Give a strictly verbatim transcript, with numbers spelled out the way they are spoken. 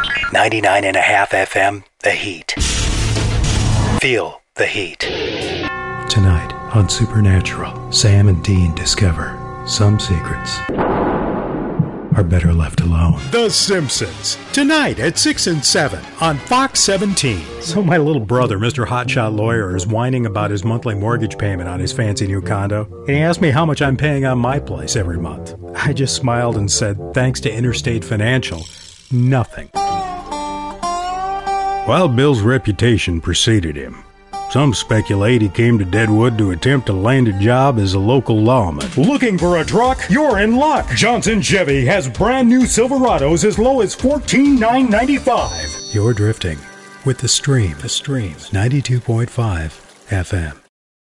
ninety-nine and a half F M, The Heat. Feel the heat. Tonight on Supernatural, Sam and Dean discover some secrets are better left alone. The Simpsons, tonight at six and seven on Fox seventeen. So my little brother, Mister Hotshot Lawyer, is whining about his monthly mortgage payment on his fancy new condo, and he asked me how much I'm paying on my place every month. I just smiled and said, thanks to Interstate Financial, nothing. Well, Bill's reputation preceded him. Some speculate he came to Deadwood to attempt to land a job as a local lawman. Looking for a truck? You're in luck. Johnson Chevy has brand new Silverados as low as fourteen thousand nine hundred ninety-five dollars. You're drifting with the Stream. The Stream. ninety-two point five F M.